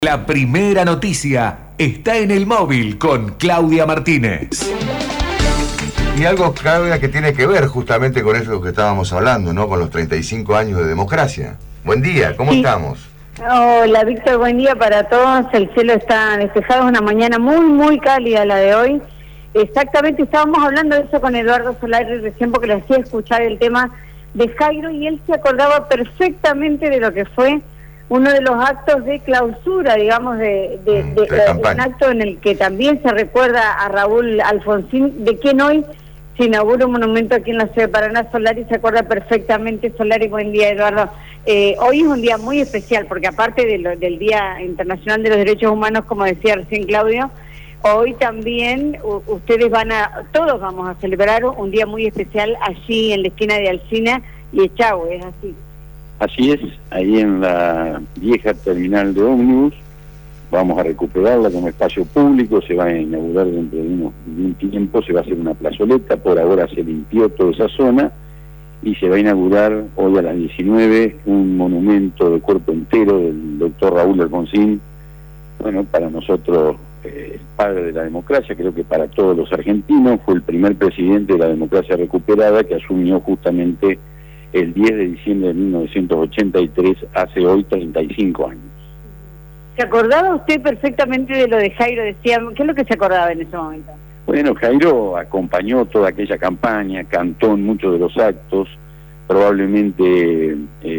La primera noticia está en el móvil con Claudia Martínez. Y algo, Claudia, que tiene que ver justamente con eso que estábamos hablando, ¿no? Con los 35 años de democracia. Buen día, ¿cómo estamos? Hola, Víctor, buen día para todos. El cielo está despejado, es una mañana muy cálida la de hoy. Exactamente, estábamos hablando de eso con Eduardo Solari recién porque le hacía escuchar el tema de Jairo y él se acordaba perfectamente de lo que fue uno de los actos de clausura, digamos, un acto en el que también se recuerda a Raúl Alfonsín, de quien hoy se inaugura un monumento aquí en la ciudad de Paraná. Solari se acuerda perfectamente. Solari, buen día, Eduardo. Hoy es un día muy especial, porque aparte del Día Internacional de los Derechos Humanos, como decía recién Claudio, hoy también todos vamos a celebrar un día muy especial allí en la esquina de Alsina y Echagüe, ¿es así? Así es, ahí en la vieja terminal de ómnibus, vamos a recuperarla como espacio público, se va a inaugurar dentro de un tiempo, se va a hacer una plazoleta, por ahora se limpió toda esa zona, y se va a inaugurar hoy a las 19 un monumento de cuerpo entero del doctor Raúl Alfonsín. Bueno, para nosotros, el padre de la democracia, creo que para todos los argentinos, fue el primer presidente de la democracia recuperada que asumió justamente el 10 de diciembre de 1983, hace hoy 35 años. ¿Se acordaba usted perfectamente de lo de Jairo? Decía, ¿qué es lo que se acordaba en ese momento? Bueno, Jairo acompañó toda aquella campaña, cantó en muchos de los actos, probablemente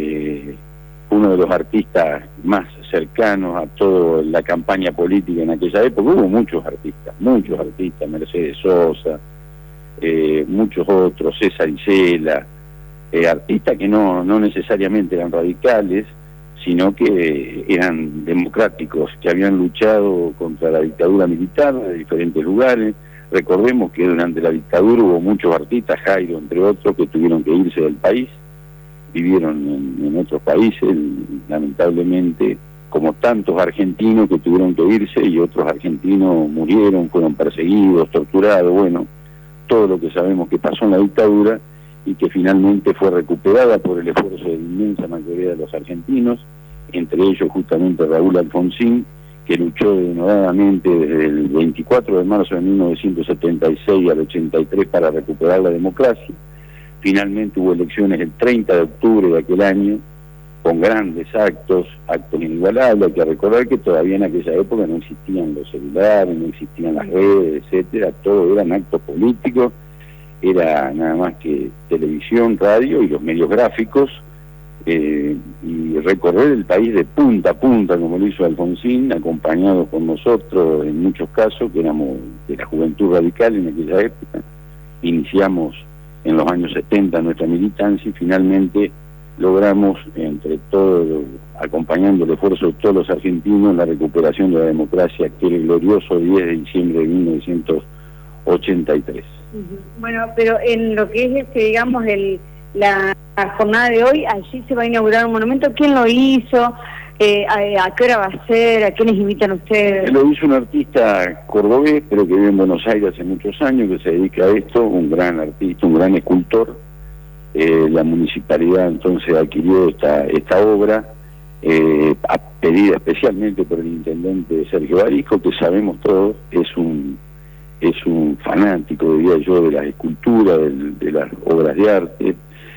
uno de los artistas más cercanos a toda la campaña política en aquella época. Hubo muchos artistas, Mercedes Sosa, muchos otros, César Isela, artistas que no necesariamente eran radicales, sino que eran democráticos, que habían luchado contra la dictadura militar de diferentes lugares. Recordemos que durante la dictadura hubo muchos artistas, Jairo entre otros, que tuvieron que irse del país, vivieron en otros países, lamentablemente, como tantos argentinos que tuvieron que irse, y otros argentinos murieron, fueron perseguidos, torturados, bueno, todo lo que sabemos que pasó en la dictadura, y que finalmente fue recuperada por el esfuerzo de la inmensa mayoría de los argentinos, entre ellos justamente Raúl Alfonsín, que luchó denodadamente desde el 24 de marzo de 1976 al 83 para recuperar la democracia. Finalmente hubo elecciones el 30 de octubre de aquel año, con grandes actos inigualables. Hay que recordar que todavía en aquella época no existían los celulares, no existían las redes, etcétera, todo eran actos políticos. Era nada más que televisión, radio y los medios gráficos, y recorrer el país de punta a punta, como lo hizo Alfonsín, acompañado con nosotros en muchos casos, que éramos de la Juventud Radical en aquella época. Iniciamos en los años 70 nuestra militancia y finalmente logramos, entre todos, acompañando el esfuerzo de todos los argentinos, la recuperación de la democracia, aquel glorioso 10 de diciembre de 1983. Bueno, pero en lo que es, digamos, la jornada de hoy, allí se va a inaugurar un monumento. ¿Quién lo hizo? ¿A qué hora va a ser? ¿A quiénes invitan ustedes? Lo hizo un artista cordobés, pero que vive en Buenos Aires hace muchos años, que se dedica a esto, un gran artista, un gran escultor. La municipalidad entonces adquirió esta obra, pedida especialmente por el intendente Sergio Barisco, que sabemos todos, es un fanático, diría yo, de las esculturas, de las obras de arte.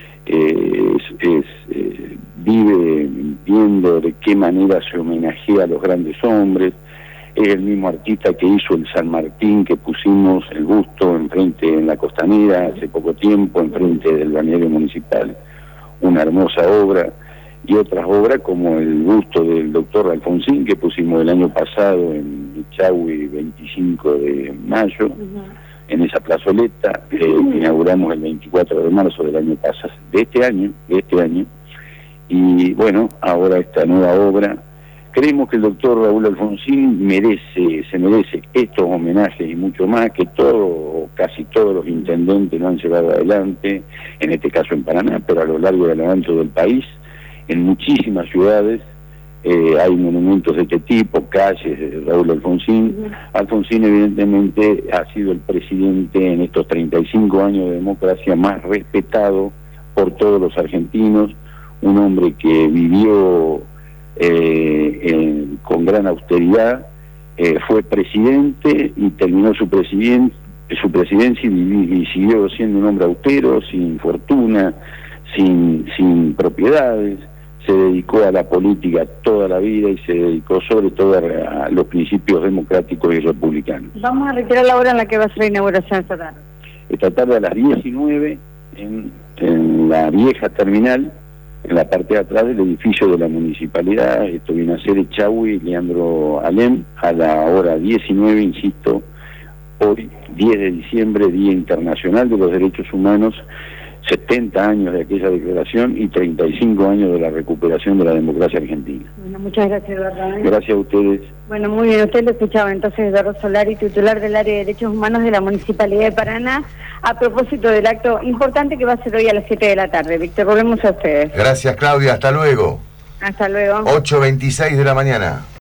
Vive viendo de qué manera se homenajea a los grandes hombres. Es el mismo artista que hizo el San Martín, que pusimos el busto enfrente en la Costanera hace poco tiempo, enfrente del balneario municipal. Una hermosa obra, y otras obras como el busto del doctor Alfonsín, que pusimos el año pasado en Echagüe, 25 de mayo, en esa plazoleta, que inauguramos el 24 de marzo del año pasado, de este año, y bueno, ahora esta nueva obra. Creemos que el doctor Raúl Alfonsín se merece estos homenajes y mucho más, que casi todos los intendentes lo han llevado adelante, en este caso en Paraná, pero a lo largo y a lo ancho del país. En muchísimas ciudades hay monumentos de este tipo, calles de Raúl Alfonsín. Alfonsín evidentemente ha sido el presidente en estos 35 años de democracia más respetado por todos los argentinos, un hombre que vivió con gran austeridad, fue presidente y terminó su presidencia y siguió siendo un hombre austero, sin fortuna, sin propiedades. Se dedicó a la política toda la vida y se dedicó sobre todo a los principios democráticos y republicanos. Vamos a reiterar la hora en la que va a ser la inauguración esta tarde. Esta tarde a las 19 en la vieja terminal, en la parte de atrás del edificio de la municipalidad. Esto viene a ser Echagüe y Leandro Alem, a la hora 19, insisto, hoy 10 de diciembre, Día Internacional de los Derechos Humanos, 70 años de aquella declaración y 35 años de la recuperación de la democracia argentina. Bueno, muchas gracias, Eduardo. Gracias a ustedes. Bueno, muy bien, usted lo escuchaba entonces, Eduardo Solari, titular del área de Derechos Humanos de la Municipalidad de Paraná, a propósito del acto importante que va a ser hoy a las 7 de la tarde. Víctor, volvemos a ustedes. Gracias, Claudia, hasta luego. Hasta luego. 8:26 de la mañana.